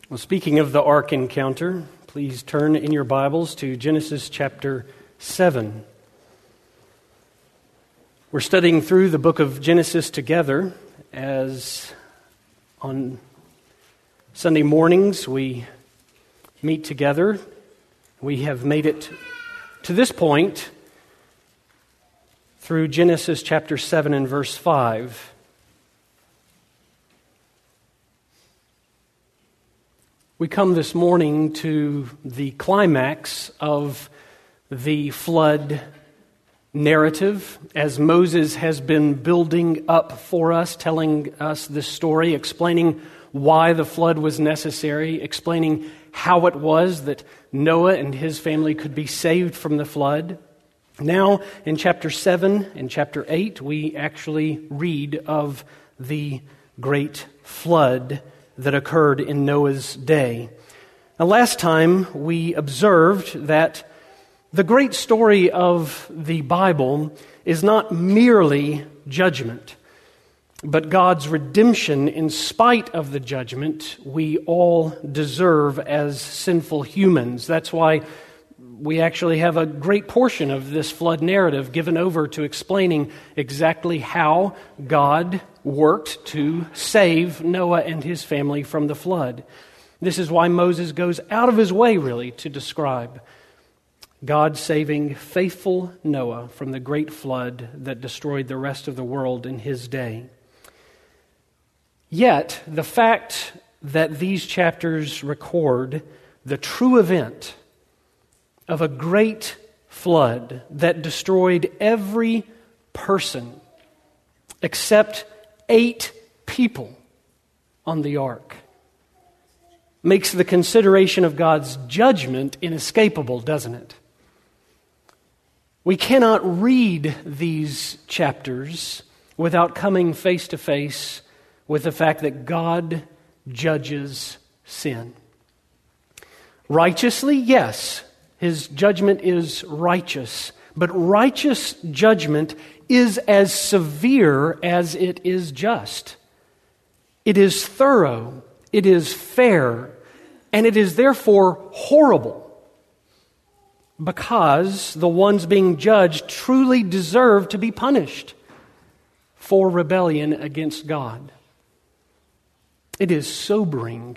Well, speaking of the Ark encounter, please turn in your Bibles to Genesis chapter 7. We're studying through the book of Genesis together, as on Sunday mornings we meet together. We have made it to this point through Genesis chapter 7 and verse 5. We come this morning to the climax of the flood narrative, as Moses has been building up for us, telling us this story, explaining why the flood was necessary, explaining how it was that Noah and his family could be saved from the flood. Now, in chapter 7 and chapter 8, we actually read of the great flood that occurred in Noah's day. Now, last time we observed that the great story of the Bible is not merely judgment, but God's redemption in spite of the judgment we all deserve as sinful humans. That's why we actually have a great portion of this flood narrative given over to explaining exactly how God worked to save Noah and his family from the flood. This is why Moses goes out of his way, really, to describe God saving faithful Noah from the great flood that destroyed the rest of the world in his day. Yet, the fact that these chapters record the true event of a great flood that destroyed every person except 8 people on the ark makes the consideration of God's judgment inescapable, doesn't it? We cannot read these chapters without coming face to face with the fact that God judges sin. Righteously, yes, His judgment is righteous, but righteous judgment is as severe as it is just. It is thorough, it is fair, and it is therefore horrible, because the ones being judged truly deserve to be punished for rebellion against God. It is sobering,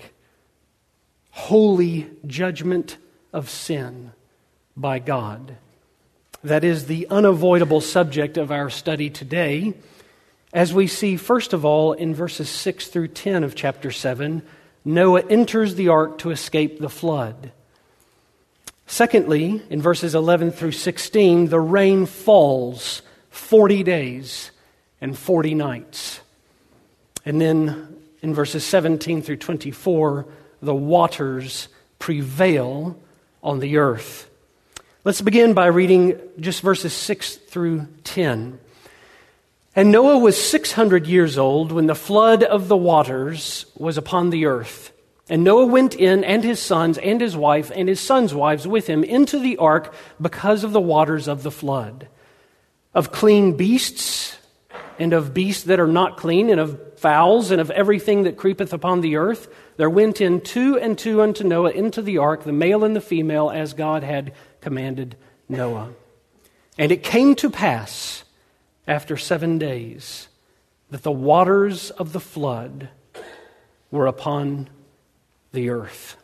holy judgment of sin by God. That is the unavoidable subject of our study today, as we see, first of all, in verses 6 through 10 of chapter 7, Noah enters the ark to escape the flood. Secondly, in verses 11 through 16, the rain falls 40 days and 40 nights. And then in verses 17 through 24, the waters prevail on the earth. Let's begin by reading just verses 6 through 10. And Noah was 600 years old when the flood of the waters was upon the earth. And Noah went in, and his sons, and his wife, and his sons' wives with him into the ark because of the waters of the flood. Of clean beasts, and of beasts that are not clean, and of fowls, and of everything that creepeth upon the earth, there went in 2 and 2 unto Noah into the ark, the male and the female, as God had commanded Noah. And it came to pass, after 7 days, that the waters of the flood were upon the earth.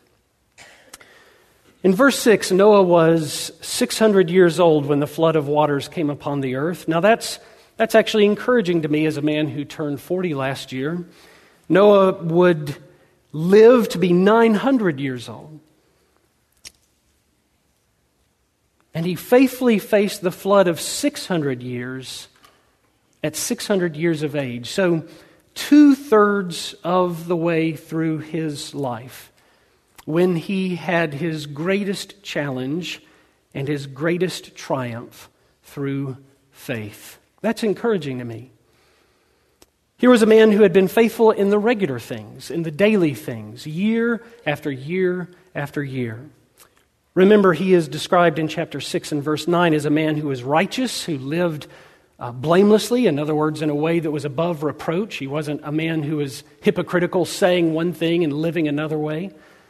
In verse 6, Noah was 600 years old when the flood of waters came upon the earth. Now that's actually encouraging to me as a man who turned 40 last year. Noah would live to be 900 years old. And he faithfully faced the flood of 600 years at 600 years of age. So 2/3 of the way through his life, when he had his greatest challenge and his greatest triumph through faith. That's encouraging to me. Here was a man who had been faithful in the regular things, in the daily things, year after year after year. Remember, he is described in chapter 6 and verse 9 as a man who was righteous, who lived blamelessly, in other words, in a way that was above reproach. He wasn't a man who was hypocritical, saying one thing and living another way.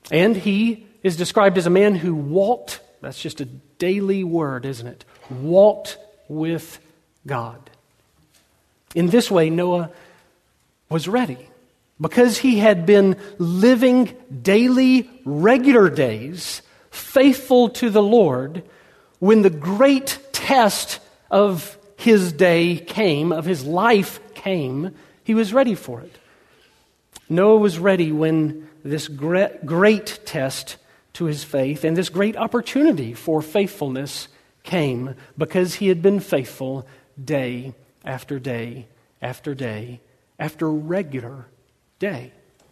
And he is described as a man who walked, that's just a daily word, isn't it? Walked with God. In this way, Noah was ready because he had been living daily, regular days, faithful to the Lord. When the great test of his day came, of his life came, he was ready for it. Noah was ready when this great test to his faith and this great opportunity for faithfulness came, because he had been faithful day after day after day after regular day.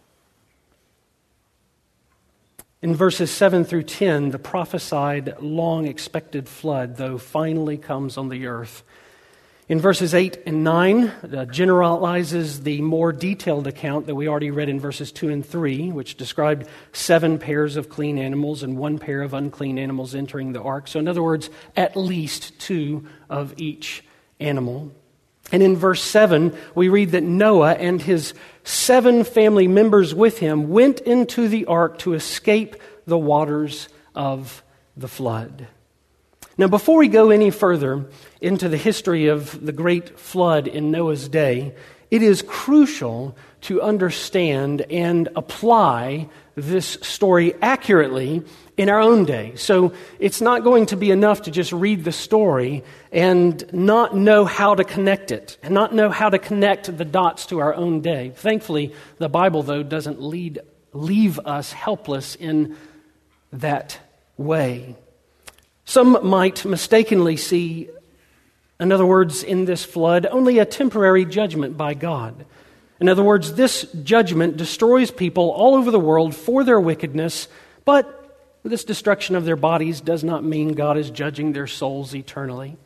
In verses 7 through 10, the prophesied, long-expected flood, though, finally comes on the earth. In verses 8 and 9, generalizes the more detailed account that we already read in verses 2 and 3, which described 7 pairs of clean animals and 1 pair of unclean animals entering the ark. So in other words, at least 2 of each animal. And in verse 7, we read that Noah and his 7 family members with him went into the ark to escape the waters of the flood. Now, before we go any further into the history of the great flood in Noah's day, it is crucial to understand and apply this story accurately in our own day. So it's not going to be enough to just read the story and not know how to connect it, and not know how to connect the dots to our own day. Thankfully, the Bible, though, doesn't leave us helpless in that way. Some might mistakenly see, in other words, in this flood, only a temporary judgment by God. In other words, this judgment destroys people all over the world for their wickedness, but this destruction of their bodies does not mean God is judging their souls eternally.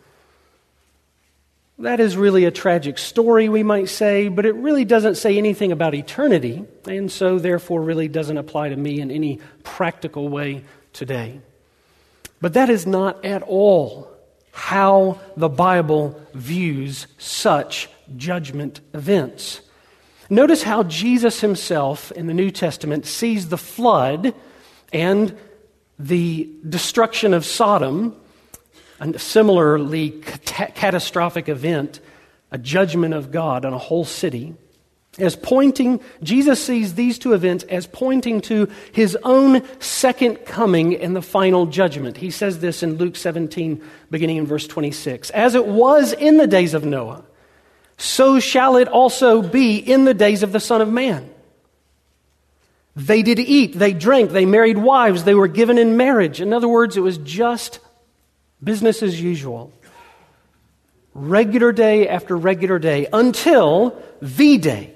That is really a tragic story, we might say, but it really doesn't say anything about eternity, and so therefore really doesn't apply to me in any practical way today. But that is not at all how the Bible views such judgment events. Notice how Jesus himself in the New Testament sees the flood and the destruction of Sodom, a similarly catastrophic event, a judgment of God on a whole city, Jesus sees these 2 events as pointing to his own second coming and the final judgment. He says this in Luke 17, beginning in verse 26. As it was in the days of Noah, so shall it also be in the days of the Son of Man. They did eat, they drank, they married wives, they were given in marriage. In other words, it was just business as usual. Regular day after regular day, until the day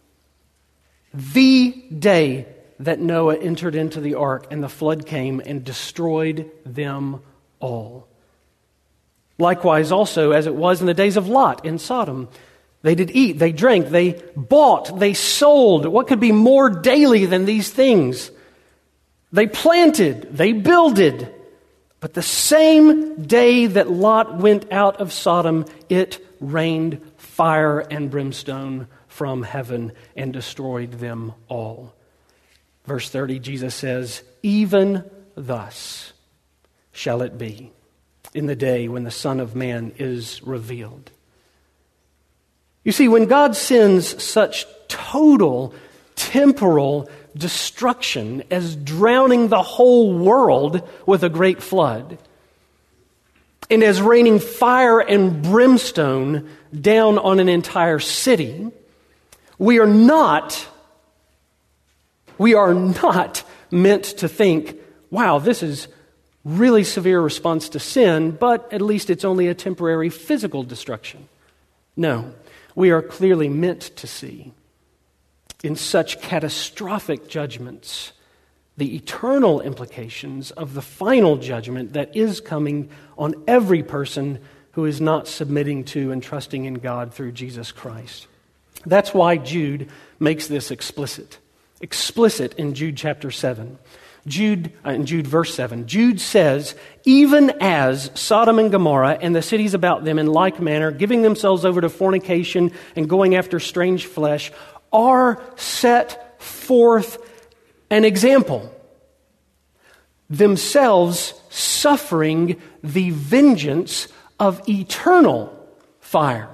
that Noah entered into the ark and the flood came and destroyed them all. Likewise also, as it was in the days of Lot in Sodom, they did eat, they drank, they bought, they sold. What could be more daily than these things? They planted, they builded. But the same day that Lot went out of Sodom, it rained fire and brimstone from heaven and destroyed them all. Verse 30, Jesus says, even thus shall it be in the day when the Son of Man is revealed. You see, when God sends such total temporal destruction as drowning the whole world with a great flood, and as raining fire and brimstone down on an entire city, we are not meant to think, wow, this is really severe response to sin, but at least it's only a temporary physical destruction. No, we are clearly meant to see in such catastrophic judgments the eternal implications of the final judgment that is coming on every person who is not submitting to and trusting in God through Jesus Christ. That's why Jude makes this explicit in Jude chapter 7. In Jude verse 7, Jude says, even as Sodom and Gomorrah and the cities about them in like manner, giving themselves over to fornication and going after strange flesh, are set forth an example themselves suffering the vengeance of eternal fire.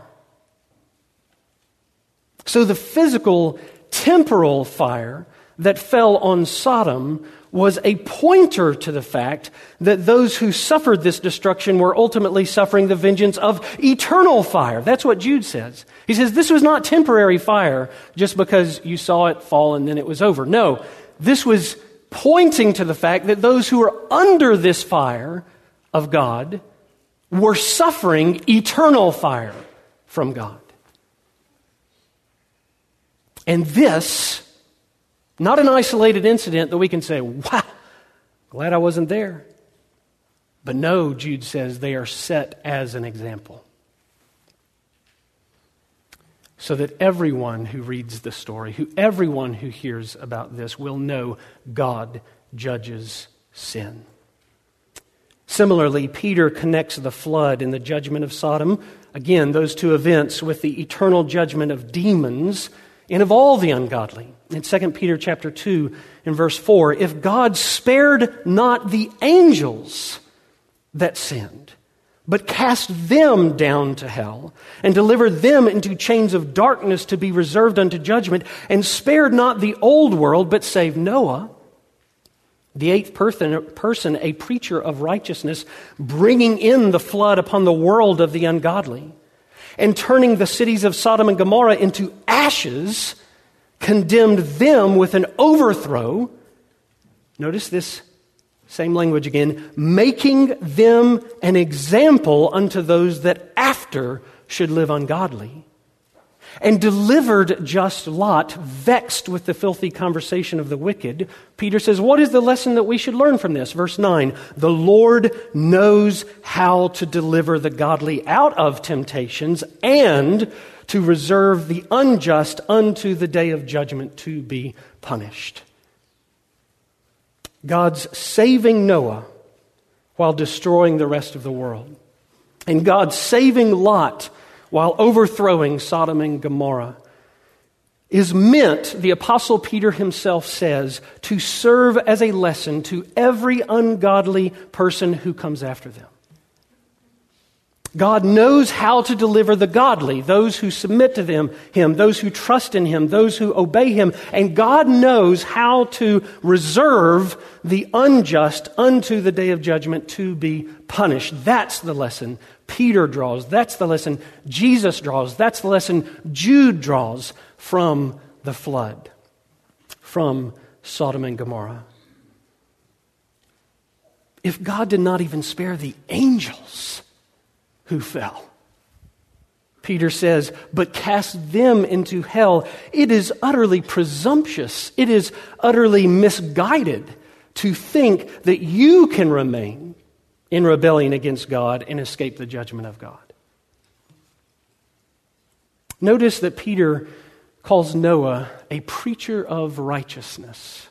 So the physical, temporal fire that fell on Sodom was a pointer to the fact that those who suffered this destruction were ultimately suffering the vengeance of eternal fire. That's what Jude says. He says this was not temporary fire just because you saw it fall and then it was over. No, this was pointing to the fact that those who were under this fire of God were suffering eternal fire from God. And this, not an isolated incident that we can say, wow, glad I wasn't there. But no, Jude says, they are set as an example. So that everyone who reads the story, everyone who hears about this will know God judges sin. Similarly, Peter connects the flood and the judgment of Sodom, again, those two events, with the eternal judgment of demons and of all the ungodly. In 2 Peter chapter 2, in verse 4, if God spared not the angels that sinned, but cast them down to hell, and delivered them into chains of darkness to be reserved unto judgment, and spared not the old world, but saved Noah, the eighth person, a preacher of righteousness, bringing in the flood upon the world of the ungodly, and turning the cities of Sodom and Gomorrah into ashes, condemned them with an overthrow. Notice this same language again, making them an example unto those that after should live ungodly. And delivered just Lot, vexed with the filthy conversation of the wicked. Peter says, what is the lesson that we should learn from this? Verse 9, the Lord knows how to deliver the godly out of temptations and to reserve the unjust unto the day of judgment to be punished. God's saving Noah while destroying the rest of the world. And God saving Lot while overthrowing Sodom and Gomorrah is meant, the Apostle Peter himself says, to serve as a lesson to every ungodly person who comes after them. God knows how to deliver the godly, those who submit to Him, those who trust in Him, those who obey Him. And God knows how to reserve the unjust unto the day of judgment to be punished. That's the lesson Peter draws. That's the lesson Jesus draws. That's the lesson Jude draws from the flood, from Sodom and Gomorrah. If God did not even spare the angels who fell, Peter says, but cast them into hell, it is utterly presumptuous, it is utterly misguided to think that you can remain in rebellion against God and escape the judgment of God. Notice that Peter calls Noah a preacher of righteousness.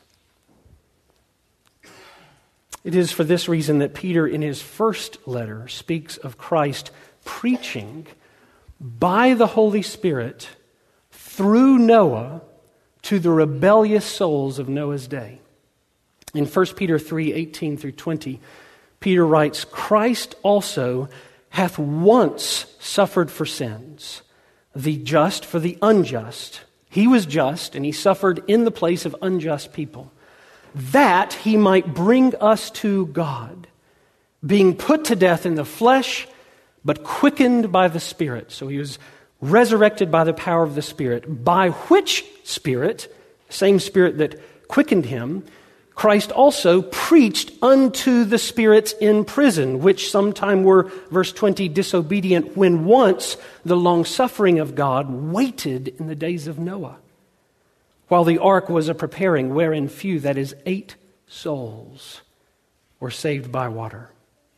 It is for this reason that Peter, in his first letter, speaks of Christ preaching by the Holy Spirit through Noah to the rebellious souls of Noah's day. In 1 Peter 3:18 through 20, Peter writes, Christ also hath once suffered for sins, the just for the unjust. He was just, and he suffered in the place of unjust people, that he might bring us to God, being put to death in the flesh, but quickened by the Spirit. So he was resurrected by the power of the Spirit, by which Spirit, same Spirit that quickened him, Christ also preached unto the spirits in prison, which sometime were, verse 20, disobedient, when once the long-suffering of God waited in the days of Noah, while the ark was a-preparing, wherein few, that is 8 souls, were saved by water.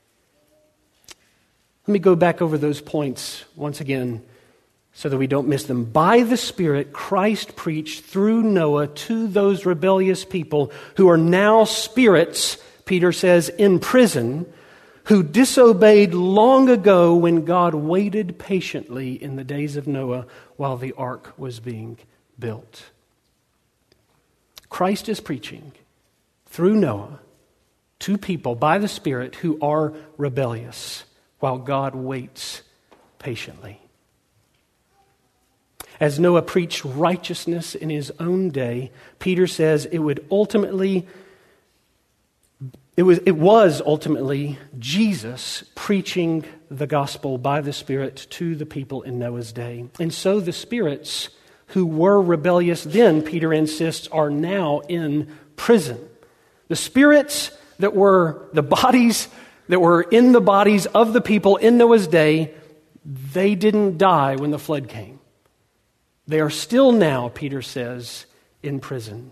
Let me go back over those points once again so that we don't miss them. By the Spirit, Christ preached through Noah to those rebellious people who are now spirits, Peter says, in prison, who disobeyed long ago when God waited patiently in the days of Noah while the ark was being built. Christ is preaching through Noah to people by the Spirit who are rebellious, while God waits patiently. As Noah preached righteousness in his own day, Peter says it was ultimately Jesus preaching the gospel by the Spirit to the people in Noah's day. And so the spirits who were rebellious then, Peter insists, are now in prison. The spirits that were the bodies that were in the bodies of the people in Noah's day, they didn't die when the flood came. They are still now, Peter says, in prison.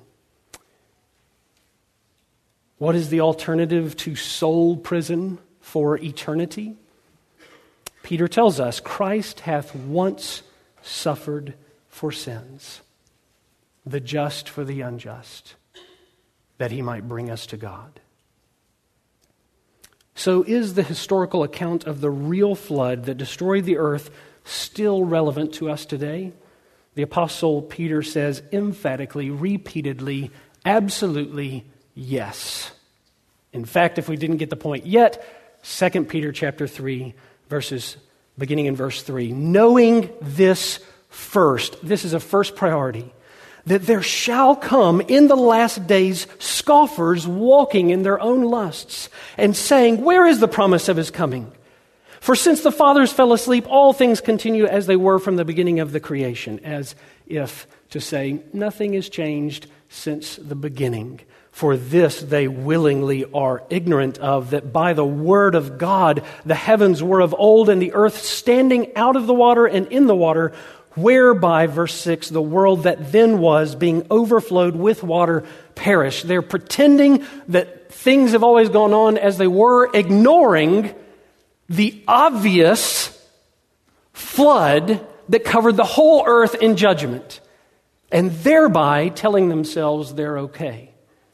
What is the alternative to soul prison for eternity? Peter tells us, Christ hath once suffered for sins, the just for the unjust, that he might bring us to God. So is the historical account of the real flood that destroyed the earth still relevant to us today? The Apostle Peter says emphatically, repeatedly, absolutely yes. In fact, if we didn't get the point yet, 2 Peter chapter 3, beginning in verse 3, knowing this first, this is a first priority, that there shall come in the last days scoffers walking in their own lusts and saying, where is the promise of his coming? For since the fathers fell asleep, all things continue as they were from the beginning of the creation, as if to say, nothing has changed since the beginning. For this they willingly are ignorant of, that by the word of God the heavens were of old, and the earth standing out of the water and in the water, whereby, verse 6, the world that then was, being overflowed with water, perished. They're pretending that things have always gone on as they were, ignoring the obvious flood that covered the whole earth in judgment, and thereby telling themselves they're okay.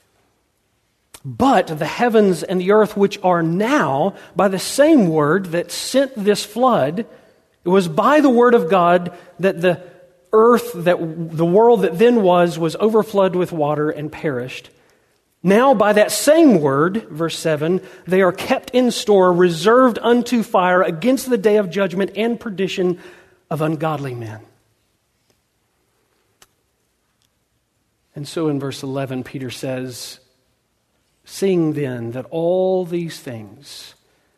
But the heavens and the earth, which are now, by the same word that sent this flood, it was by the word of God that the earth, that the world that then was overflowed with water and perished. Now by that same word, verse 7, they are kept in store, reserved unto fire against the day of judgment and perdition of ungodly men. And so in verse 11, Peter says, seeing then that all these things,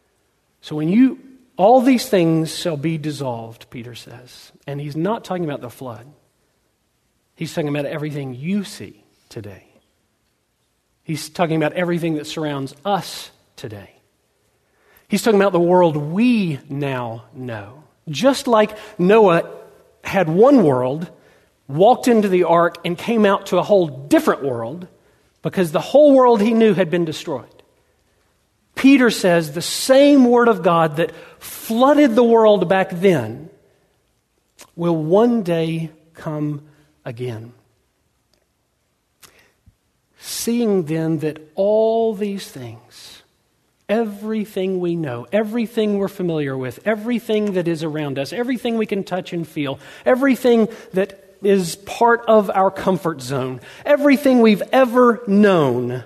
all these things shall be dissolved, Peter says. And he's not talking about the flood. He's talking about everything you see today. He's talking about everything that surrounds us today. He's talking about the world we now know. Just like Noah had one world, walked into the ark, and came out to a whole different world because the whole world he knew had been destroyed. Peter says the same word of God that flooded the world back then will one day come again. Seeing then that all these things, everything we know, everything we're familiar with, everything that is around us, everything we can touch and feel, everything that is part of our comfort zone, everything we've ever known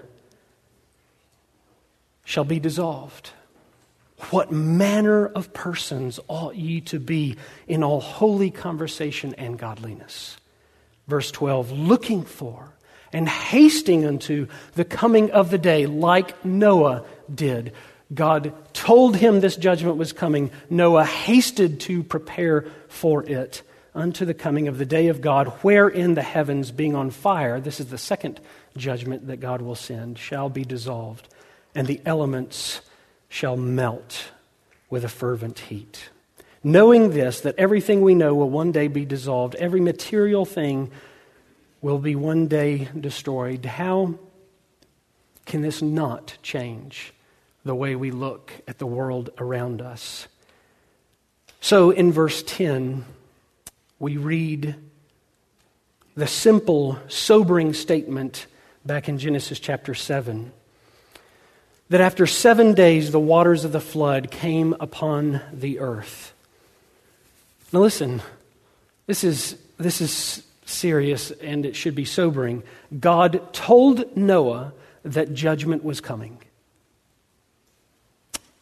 shall be dissolved. What manner of persons ought ye to be in all holy conversation and godliness? Verse 12, looking for and hasting unto the coming of the day, like Noah did. God told him this judgment was coming. Noah hasted to prepare for it unto the coming of the day of God, wherein the heavens being on fire, this is the second judgment that God will send, shall be dissolved, and the elements shall melt with a fervent heat. Knowing this, that everything we know will one day be dissolved, every material thing will be one day destroyed, how can this not change the way we look at the world around us? So in verse 10, we read the simple, sobering statement back in Genesis chapter 7, that after 7 days the waters of the flood came upon the earth. Now listen, this is serious and it should be sobering. God told Noah that judgment was coming.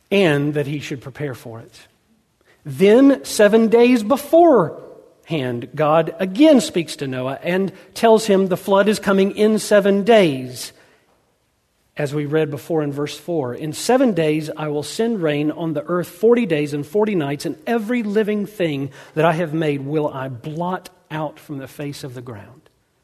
and that he should prepare for it. Then 7 days beforehand, God again speaks to Noah and tells him the flood is coming in 7 days. As we read before in verse 4, in 7 days I will send rain on the earth 40 days and 40 nights, and every living thing that I have made will I blot out from the face of the ground.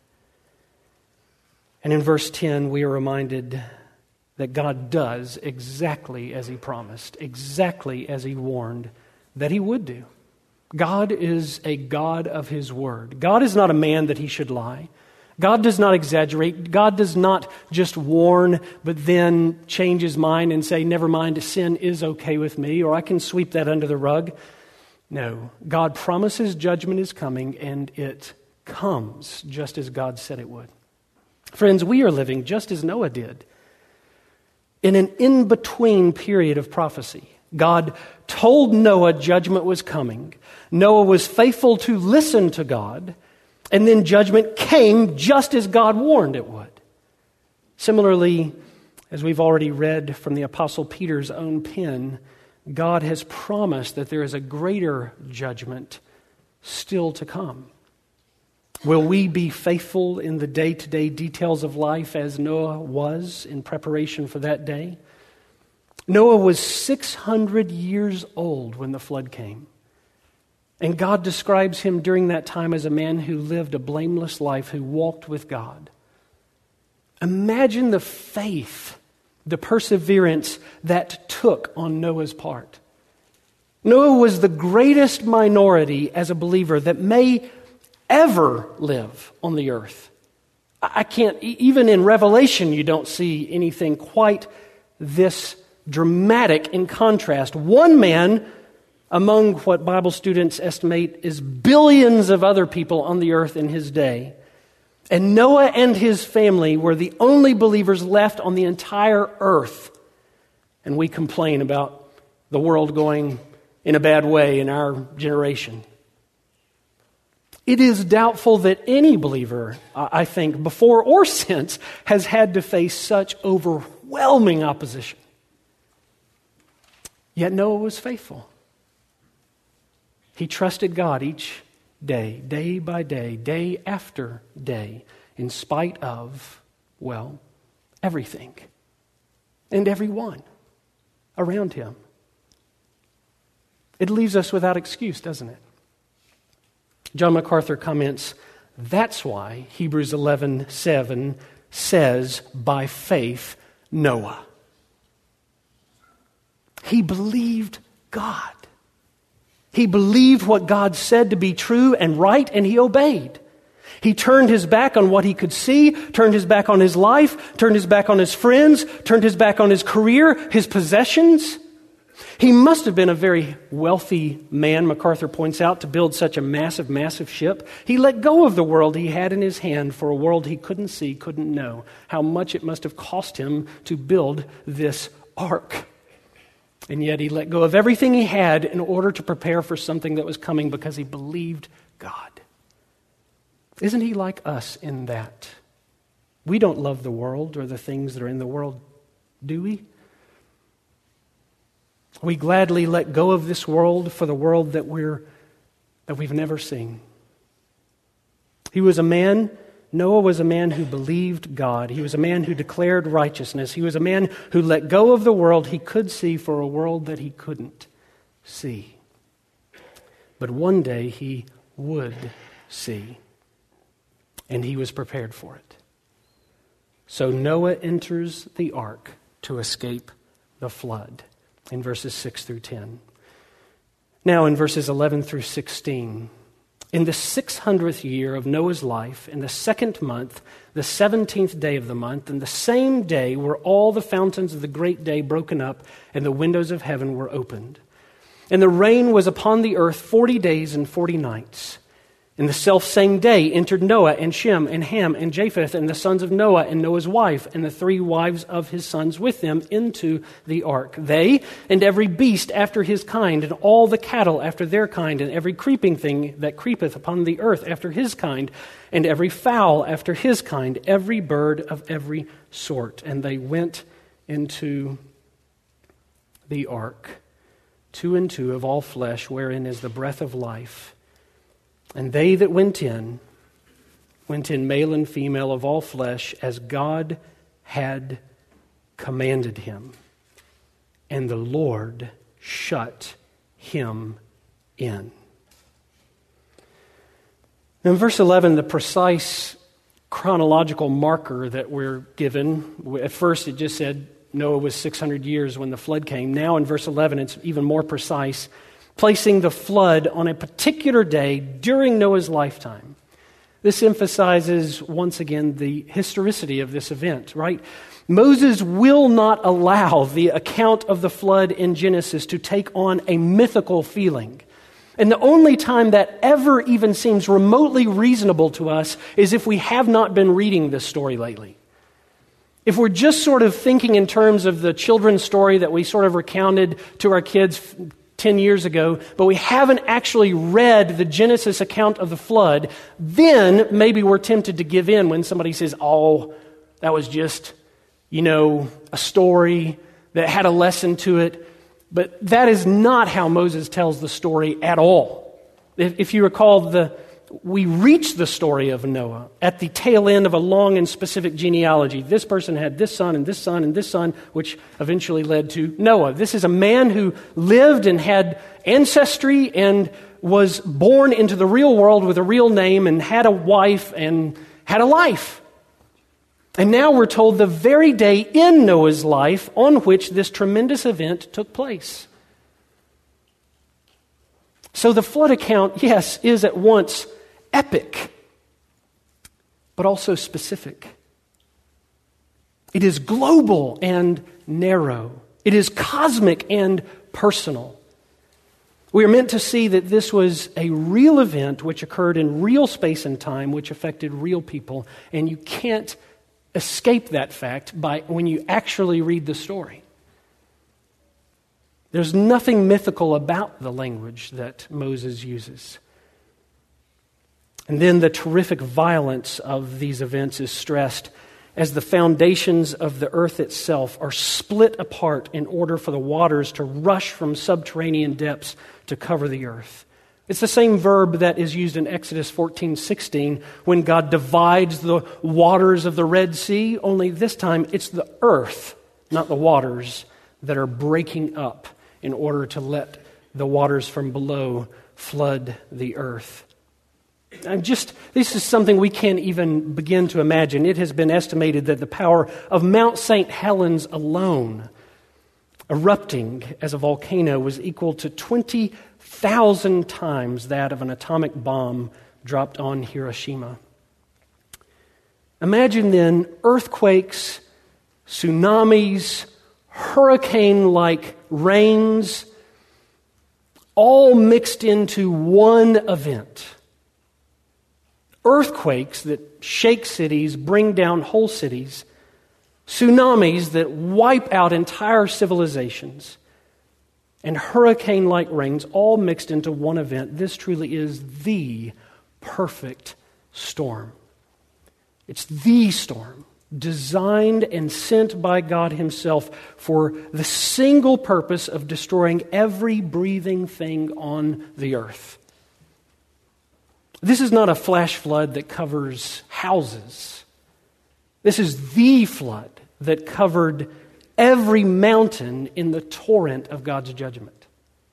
And in verse 10, we are reminded that God does exactly as he promised, exactly as he warned that he would do. God is a God of his word. God is not a man that he should lie. God does not exaggerate. God does not just warn, but then change his mind and say, never mind, sin is okay with me, or I can sweep that under the rug. No, God promises judgment is coming, and it comes just as God said it would. Friends, we are living just as Noah did, in an in-between period of prophecy. God told Noah judgment was coming. Noah was faithful to listen to God, and then judgment came just as God warned it would. Similarly, as we've already read from the Apostle Peter's own pen, God has promised that there is a greater judgment still to come. Will we be faithful in the day-to-day details of life as Noah was in preparation for that day? Noah was 600 years old when the flood came. And God describes him during that time as a man who lived a blameless life, who walked with God. Imagine the faith, the perseverance that took on Noah's part. Noah was the greatest minority as a believer that may ever live on the earth. I can't, even in Revelation, you don't see anything quite this dramatic in contrast. One man among what Bible students estimate is billions of other people on the earth in his day. And Noah and his family were the only believers left on the entire earth. And we complain about the world going in a bad way in our generation. It is doubtful that any believer, I think, before or since, has had to face such overwhelming opposition. Yet Noah was faithful. He trusted God each day, day by day, day after day, in spite of, well, everything and everyone around him. It leaves us without excuse, doesn't it? John MacArthur comments, that's why Hebrews 11:7 says, by faith, Noah. He believed God. He believed what God said to be true and right, and he obeyed. He turned his back on what he could see, turned his back on his life, turned his back on his friends, turned his back on his career, his possessions. He must have been a very wealthy man, MacArthur points out, to build such a massive, massive ship. He let go of the world he had in his hand for a world he couldn't see, couldn't know. How much it must have cost him to build this ark. And yet he let go of everything he had in order to prepare for something that was coming because he believed God. Isn't he like us in that? We don't love the world or the things that are in the world, do we? We gladly let go of this world for the world that we've never seen. Noah was a man who believed God. He was a man who declared righteousness. He was a man who let go of the world he could see for a world that he couldn't see. But one day he would see, and he was prepared for it. So Noah enters the ark to escape the flood in verses 6 through 10. Now in verses 11 through 16, in the 600th year of Noah's life, in the 2nd month, the 17th day of the month, and the same day were all the fountains of the great day broken up, and the windows of heaven were opened. And the rain was upon the earth 40 days and 40 nights. In the selfsame day entered Noah and Shem and Ham and Japheth and the sons of Noah and Noah's wife and the 3 wives of his sons with them into the ark. They and every beast after his kind, and all the cattle after their kind, and every creeping thing that creepeth upon the earth after his kind, and every fowl after his kind, every bird of every sort. And they went into the ark, 2 and 2 of all flesh, wherein is the breath of life. And they that went in male and female of all flesh, as God had commanded him. And the Lord shut him in. In verse 11, the precise chronological marker that we're given, at first it just said Noah was 600 years when the flood came. Now in verse 11, it's even more precise, placing the flood on a particular day during Noah's lifetime. This emphasizes, once again, the historicity of this event, right? Moses will not allow the account of the flood in Genesis to take on a mythical feeling. And the only time that ever even seems remotely reasonable to us is if we have not been reading this story lately. If we're just sort of thinking in terms of the children's story that we sort of recounted to our kids 10 years ago, but we haven't actually read the Genesis account of the flood, then maybe we're tempted to give in when somebody says, oh, that was just, a story that had a lesson to it. But that is not how Moses tells the story at all. If you recall, we reach the story of Noah at the tail end of a long and specific genealogy. This person had this son and this son and this son, which eventually led to Noah. This is a man who lived and had ancestry and was born into the real world with a real name and had a wife and had a life. And now we're told the very day in Noah's life on which this tremendous event took place. So the flood account, yes, is at once epic, but also specific. It is global and narrow. It is cosmic and personal. We are meant to see that this was a real event which occurred in real space and time, which affected real people, and you can't escape that fact when you actually read the story. There's nothing mythical about the language that Moses uses. And then the terrific violence of these events is stressed as the foundations of the earth itself are split apart in order for the waters to rush from subterranean depths to cover the earth. It's the same verb that is used in Exodus 14:16 when God divides the waters of the Red Sea, only this time it's the earth, not the waters, that are breaking up in order to let the waters from below flood the earth. This is something we can't even begin to imagine. It has been estimated that the power of Mount St. Helens alone, erupting as a volcano, was equal to 20,000 times that of an atomic bomb dropped on Hiroshima. Imagine then earthquakes, tsunamis, hurricane-like rains, all mixed into one event. Earthquakes that shake cities, bring down whole cities, tsunamis that wipe out entire civilizations, and hurricane-like rains all mixed into one event. This truly is the perfect storm. It's the storm, designed and sent by God Himself for the single purpose of destroying every breathing thing on the earth. This is not a flash flood that covers houses. This is the flood that covered every mountain in the torrent of God's judgment.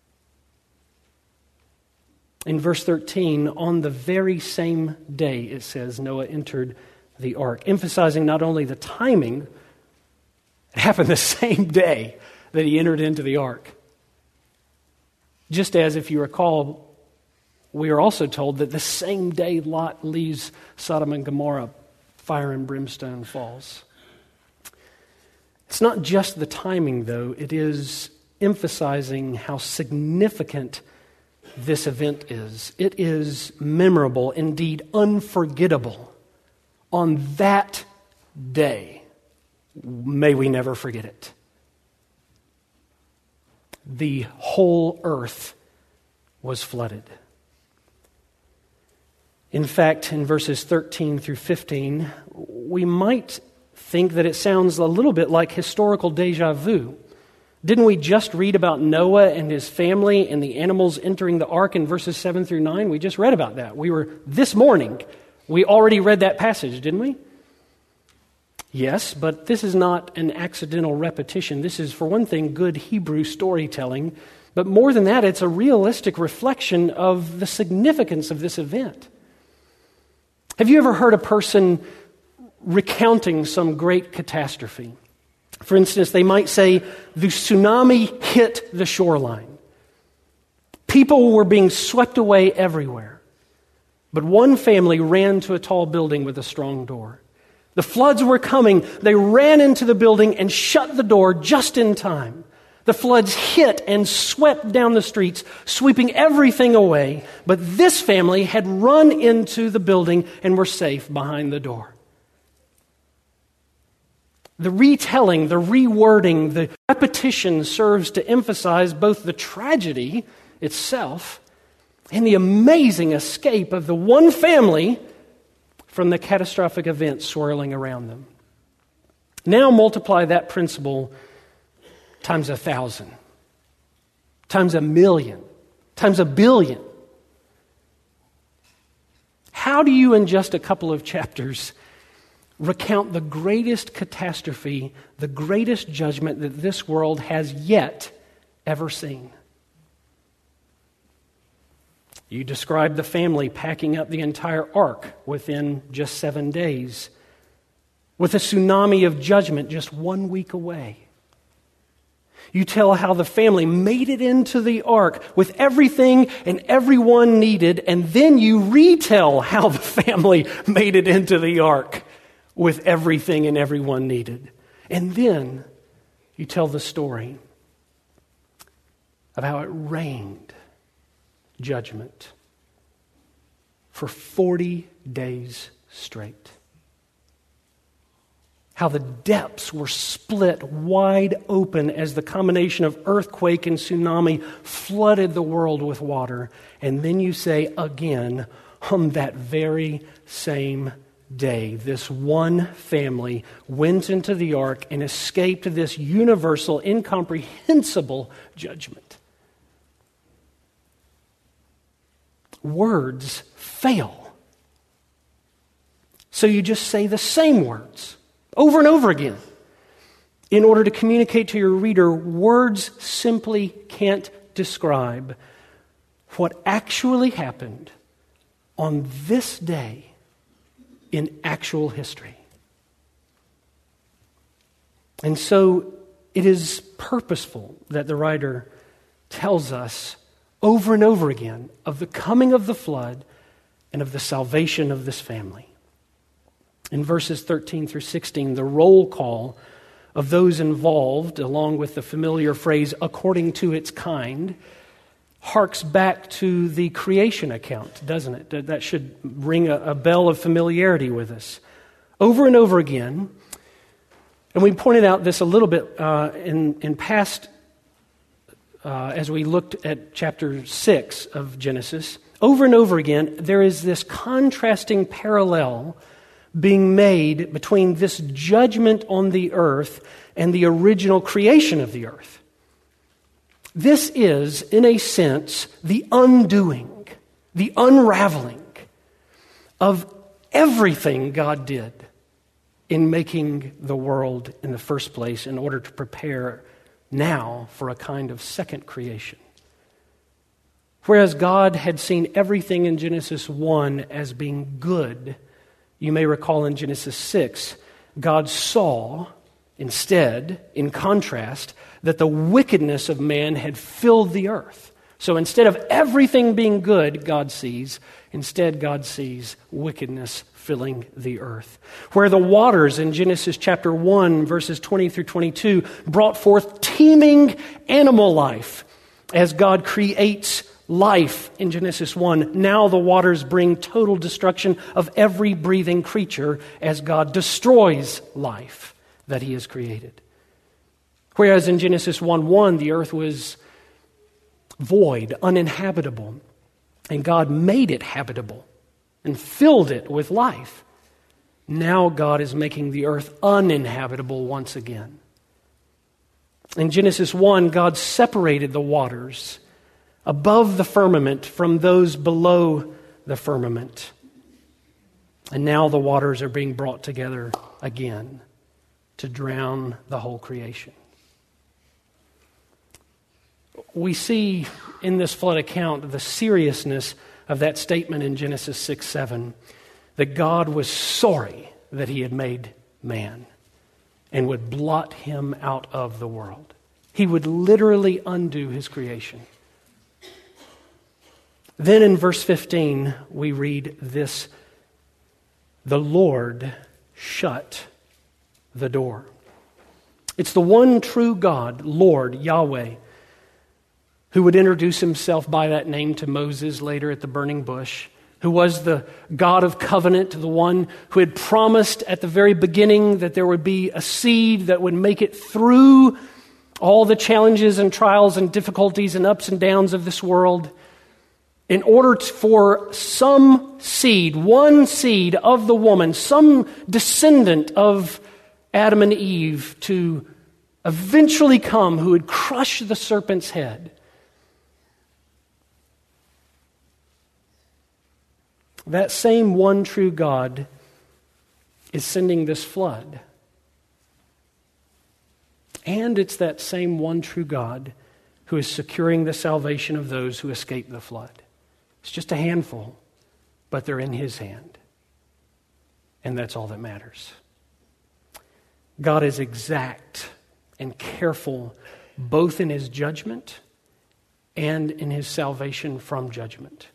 In verse 13, on the very same day, it says, Noah entered the ark, emphasizing not only the timing, it happened the same day that he entered into the ark. Just as, if you recall, we are also told that the same day Lot leaves Sodom and Gomorrah, fire and brimstone falls. It's not just the timing, though. It is emphasizing how significant this event is. It is memorable, indeed unforgettable. On that day, may we never forget it. The whole earth was flooded. In fact, in verses 13 through 15, we might think that it sounds a little bit like historical deja vu. Didn't we just read about Noah and his family and the animals entering the ark in verses 7 through 9? We just read about that. This morning, we already read that passage, didn't we? Yes, but this is not an accidental repetition. This is, for one thing, good Hebrew storytelling. But more than that, it's a realistic reflection of the significance of this event. Have you ever heard a person recounting some great catastrophe? For instance, they might say, the tsunami hit the shoreline. People were being swept away everywhere. But one family ran to a tall building with a strong door. The floods were coming. They ran into the building and shut the door just in time. The floods hit and swept down the streets, sweeping everything away. But this family had run into the building and were safe behind the door. The retelling, the rewording, the repetition serves to emphasize both the tragedy itself and the amazing escape of the one family from the catastrophic events swirling around them. Now multiply that principle times 1,000, times 1,000,000, times 1,000,000,000. How do you, in just a couple of chapters, recount the greatest catastrophe, the greatest judgment that this world has yet ever seen? You describe the family packing up the entire ark within just 7 days, with a tsunami of judgment just 1 week away. You tell how the family made it into the ark with everything and everyone needed, and then you retell how the family made it into the ark with everything and everyone needed. And then you tell the story of how it rained judgment for 40 days straight. How the depths were split wide open as the combination of earthquake and tsunami flooded the world with water. And then you say again, on that very same day, this one family went into the ark and escaped this universal, incomprehensible judgment. Words fail. So you just say the same words over and over again. In order to communicate to your reader, words simply can't describe what actually happened on this day in actual history. And so it is purposeful that the writer tells us over and over again of the coming of the flood and of the salvation of this family. In verses 13 through 16, the roll call of those involved, along with the familiar phrase, according to its kind, harks back to the creation account, doesn't it? That should ring a bell of familiarity with us. Over and over again, and we pointed out this a little bit in past, as we looked at chapter 6 of Genesis, over and over again, there is this contrasting parallel being made between this judgment on the earth and the original creation of the earth. This is, in a sense, the undoing, the unraveling of everything God did in making the world in the first place in order to prepare now for a kind of second creation. Whereas God had seen everything in Genesis 1 as being good, you may recall in Genesis 6, God saw instead, in contrast, that the wickedness of man had filled the earth. So instead of everything being good, God sees wickedness filling the earth. Where the waters in Genesis chapter 1, verses 20 through 22, brought forth teeming animal life as God creates life in Genesis 1. Now the waters bring total destruction of every breathing creature as God destroys life that he has created. Whereas in Genesis 1:1, the earth was void, uninhabitable, and God made it habitable and filled it with life. Now God is making the earth uninhabitable once again. In Genesis 1, God separated the waters above the firmament from those below the firmament. And now the waters are being brought together again to drown the whole creation. We see in this flood account the seriousness of that statement in Genesis 6:7, that God was sorry that he had made man and would blot him out of the world. He would literally undo his creation. Then in verse 15, we read this: the Lord shut the door. It's the one true God, Lord, Yahweh, who would introduce himself by that name to Moses later at the burning bush, who was the God of covenant, the one who had promised at the very beginning that there would be a seed that would make it through all the challenges and trials and difficulties and ups and downs of this world, in order for some seed, one seed of the woman, some descendant of Adam and Eve to eventually come who would crush the serpent's head. That same one true God is sending this flood. And it's that same one true God who is securing the salvation of those who escape the flood. It's just a handful, but they're in his hand. And that's all that matters. God is exact and careful both in his judgment and in his salvation from judgment.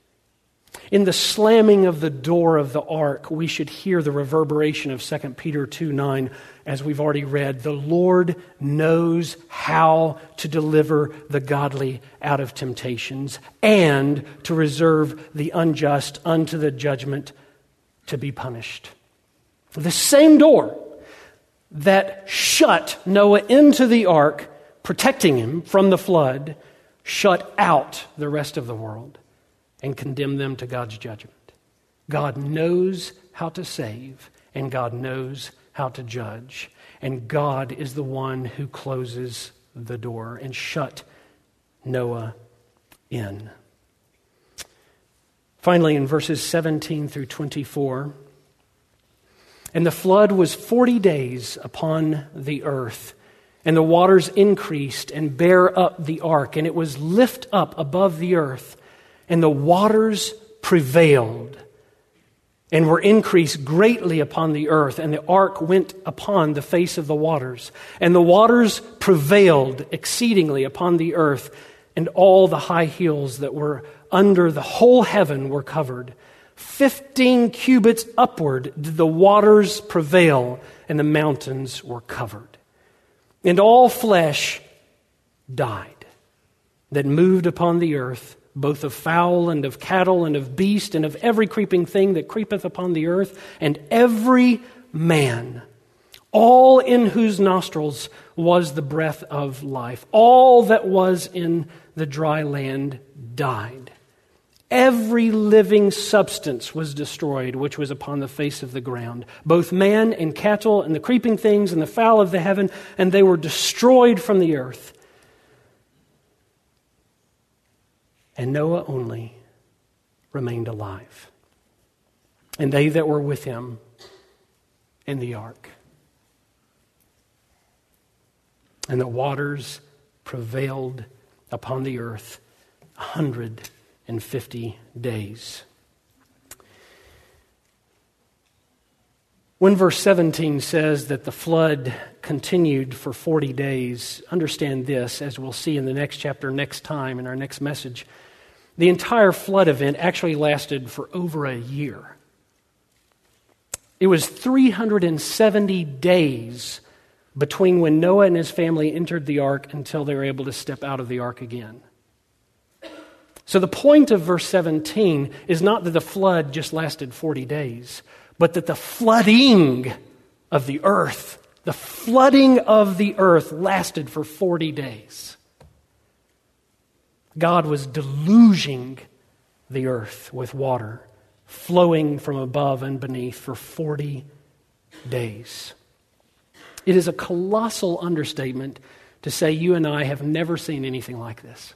In the slamming of the door of the ark, we should hear the reverberation of 2 Peter 2:9, as we've already read. The Lord knows how to deliver the godly out of temptations and to reserve the unjust unto the judgment to be punished. The same door that shut Noah into the ark, protecting him from the flood, shut out the rest of the world and condemn them to God's judgment. God knows how to save, and God knows how to judge. And God is the one who closes the door and shut Noah in. Finally, in verses 17 through 24, and the flood was 40 days upon the earth, and the waters increased and bare up the ark, and it was lift up above the earth. And the waters prevailed and were increased greatly upon the earth, and the ark went upon the face of the waters. And the waters prevailed exceedingly upon the earth, and all the high hills that were under the whole heaven were covered. 15 cubits upward did the waters prevail, and the mountains were covered. And all flesh died that moved upon the earth, both of fowl and of cattle and of beast and of every creeping thing that creepeth upon the earth, and every man, all in whose nostrils was the breath of life. All that was in the dry land died. Every living substance was destroyed, which was upon the face of the ground, both man and cattle and the creeping things and the fowl of the heaven, and they were destroyed from the earth. And Noah only remained alive, and they that were with him in the ark. And the waters prevailed upon the earth 150 days. When verse 17 says that the flood continued for 40 days, understand this, as we'll see in the next chapter, next time, in our next message. The entire flood event actually lasted for over a year. It was 370 days between when Noah and his family entered the ark until they were able to step out of the ark again. So the point of verse 17 is not that the flood just lasted 40 days, but that the flooding of the earth lasted for 40 days. God was deluging the earth with water, flowing from above and beneath for 40 days. It is a colossal understatement to say you and I have never seen anything like this.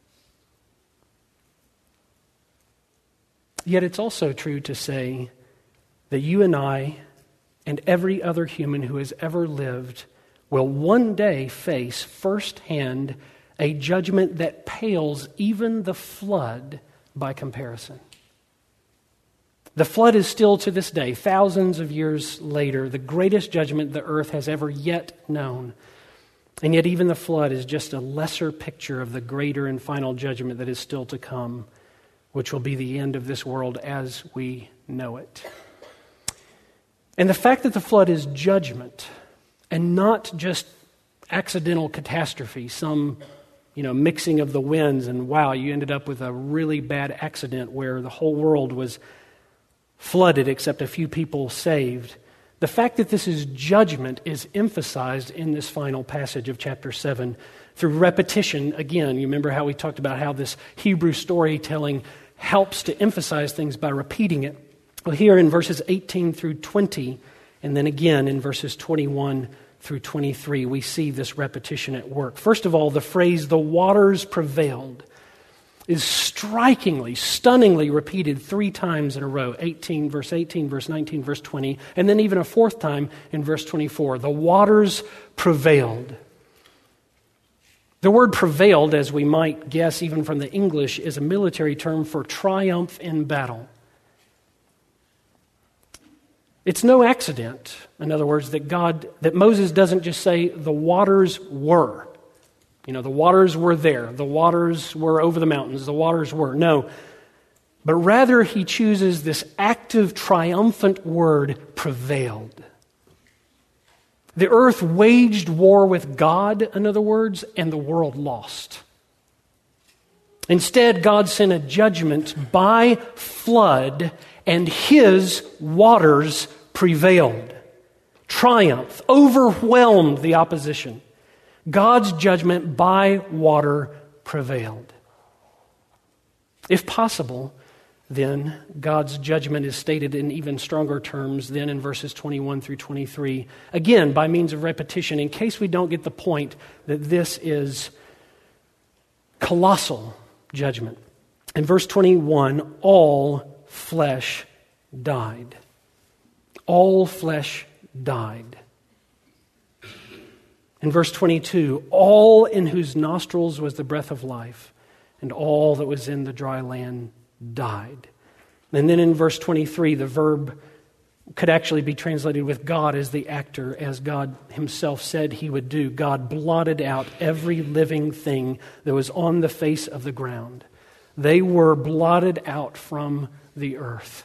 Yet it's also true to say that you and I and every other human who has ever lived will one day face firsthand a judgment that pales even the flood by comparison. The flood is still to this day, thousands of years later, the greatest judgment the earth has ever yet known. And yet even the flood is just a lesser picture of the greater and final judgment that is still to come, which will be the end of this world as we know it. And the fact that the flood is judgment and not just accidental catastrophe, some mixing of the winds and wow, you ended up with a really bad accident where the whole world was flooded except a few people saved. The fact that this is judgment is emphasized in this final passage of chapter 7 through repetition. Again, you remember how we talked about how this Hebrew storytelling helps to emphasize things by repeating it. Well, here in verses 18 through 20, and then again in verses 21 through 23, we see this repetition at work. First of all, the phrase, "the waters prevailed," is strikingly, stunningly repeated 3 times in a row. 18, verse 19, verse 20, and then even a 4th time in verse 24. The waters prevailed. The word prevailed, as we might guess even from the English, is a military term for triumph in battle. It's no accident, in other words, that Moses doesn't just say the waters were. The waters were there. The waters were over the mountains. The waters were. No. But rather he chooses this active, triumphant word, prevailed. The earth waged war with God, in other words, and the world lost. Instead, God sent a judgment by flood, and his waters prevailed. Triumph, overwhelmed the opposition. God's judgment by water prevailed. If possible, then God's judgment is stated in even stronger terms than in verses 21 through 23. Again, by means of repetition, in case we don't get the point that this is colossal judgment. In verse 21, all flesh died. All flesh died. In verse 22, all in whose nostrils was the breath of life, and all that was in the dry land died. And then in verse 23, the verb could actually be translated with God as the actor, as God himself said he would do. God blotted out every living thing that was on the face of the ground. They were blotted out from the earth.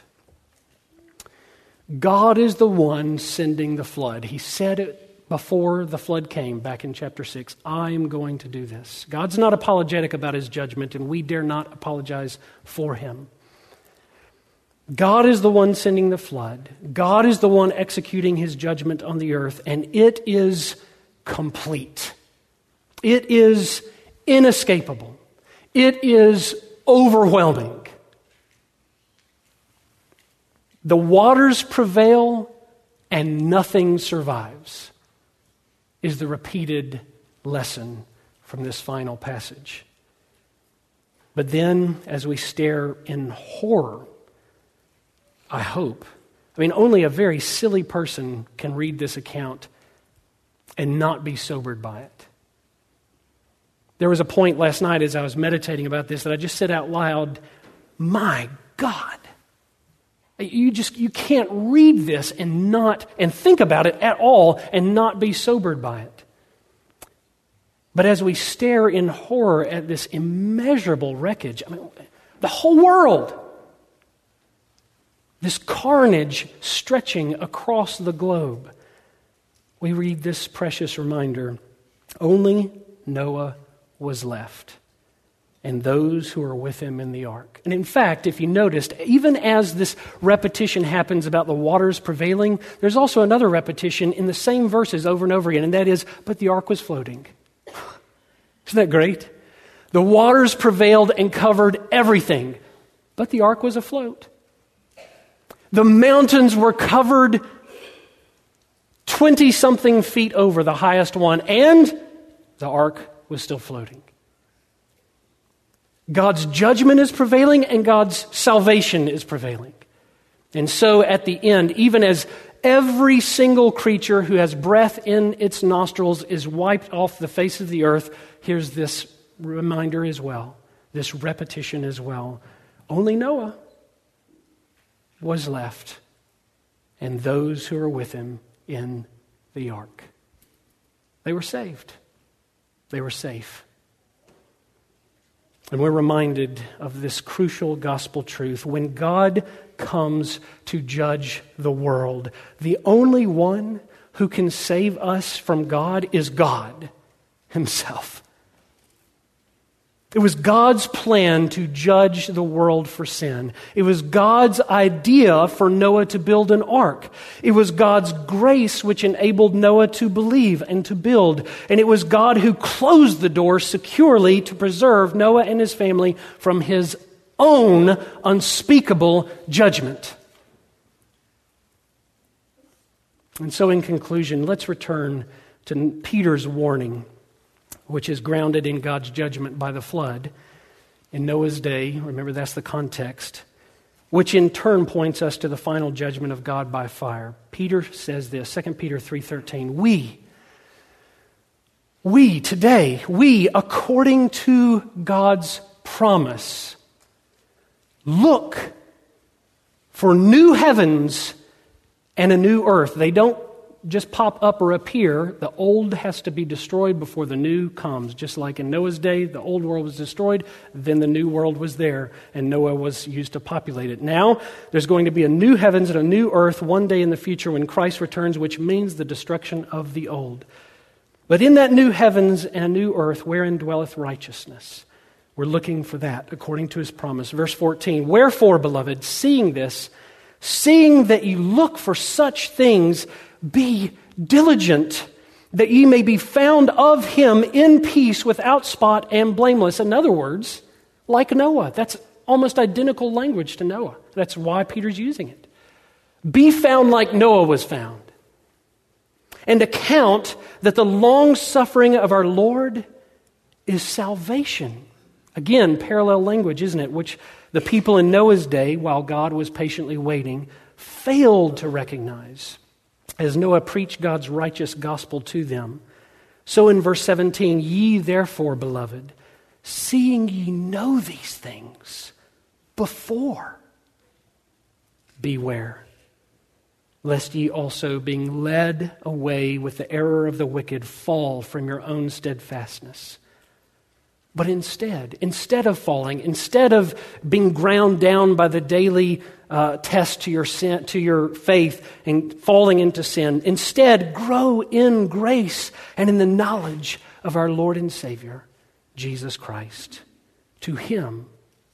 God is the one sending the flood. He said it before the flood came, back in chapter 6, I am going to do this. God's not apologetic about his judgment, and we dare not apologize for him. God is the one sending the flood. God is the one executing his judgment on the earth, and it is complete. It is inescapable. It is overwhelming. The waters prevail and nothing survives, is the repeated lesson from this final passage. But then, as we stare in horror, I hope, only a very silly person can read this account and not be sobered by it. There was a point last night as I was meditating about this that I just said out loud, my God, you can't read this and think about it at all and not be sobered by it. But as we stare in horror at this immeasurable wreckage, the whole world, this carnage stretching across the globe, we read this precious reminder, only Noah was left, and those who were with him in the ark. And in fact, if you noticed, even as this repetition happens about the waters prevailing, there's also another repetition in the same verses over and over again, and that is, but the ark was floating. Isn't that great? The waters prevailed and covered everything, but the ark was afloat. The mountains were covered 20-something feet over the highest one, and the ark was still floating. God's judgment is prevailing and God's salvation is prevailing. And so at the end, even as every single creature who has breath in its nostrils is wiped off the face of the earth, here's this reminder as well, this repetition as well. Only Noah was left, and those who were with him in the ark. They were saved. They were safe. And we're reminded of this crucial gospel truth. When God comes to judge the world, the only one who can save us from God is God Himself. It was God's plan to judge the world for sin. It was God's idea for Noah to build an ark. It was God's grace which enabled Noah to believe and to build. And it was God who closed the door securely to preserve Noah and his family from His own unspeakable judgment. And so in conclusion, let's return to Peter's warning, which is grounded in God's judgment by the flood in Noah's day. Remember, that's the context, which in turn points us to the final judgment of God by fire. Peter says this, 2 Peter 3:13, we today, according to God's promise, look for new heavens and a new earth. They don't just pop up or appear. The old has to be destroyed before the new comes. Just like in Noah's day, the old world was destroyed, then the new world was there, and Noah was used to populate it. Now, there's going to be a new heavens and a new earth one day in the future when Christ returns, which means the destruction of the old. But in that new heavens and a new earth, wherein dwelleth righteousness, we're looking for that according to His promise. Verse 14, wherefore, beloved, seeing that ye look for such things, be diligent, that ye may be found of Him in peace, without spot and blameless. In other words, like Noah. That's almost identical language to Noah. That's why Peter's using it. Be found like Noah was found. And account that the long suffering of our Lord is salvation. Again, parallel language, isn't it? Which the people in Noah's day, while God was patiently waiting, failed to recognize as Noah preached God's righteous gospel to them. So in verse 17, ye therefore, beloved, seeing ye know these things before, beware, lest ye also, being led away with the error of the wicked, fall from your own steadfastness. But instead of falling, instead of being ground down by the daily test to your sin, to your faith and falling into sin, instead grow in grace and in the knowledge of our Lord and Savior, Jesus Christ. To Him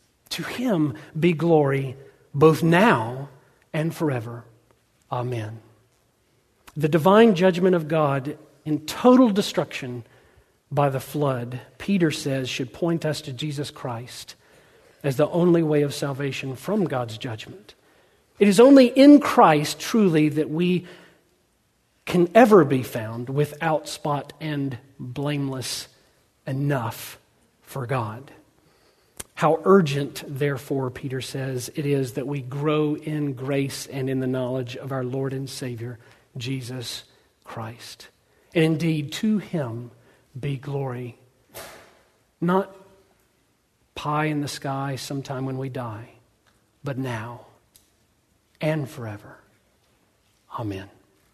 be glory both now and forever. Amen. The divine judgment of God in total destruction by the flood, Peter says, should point us to Jesus Christ as the only way of salvation from God's judgment. It is only in Christ, truly, that we can ever be found without spot and blameless enough for God. How urgent, therefore, Peter says, it is that we grow in grace and in the knowledge of our Lord and Savior, Jesus Christ. And indeed, to Him be glory, not pie in the sky sometime when we die, but now and forever. Amen.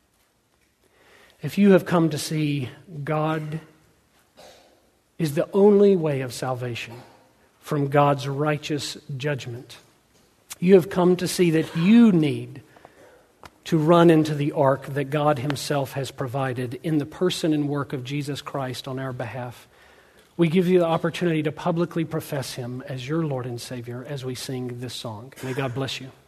If you have come to see God is the only way of salvation from God's righteous judgment, you have come to see that you need to run into the ark that God Himself has provided in the person and work of Jesus Christ on our behalf. We give you the opportunity to publicly profess Him as your Lord and Savior as we sing this song. May God bless you.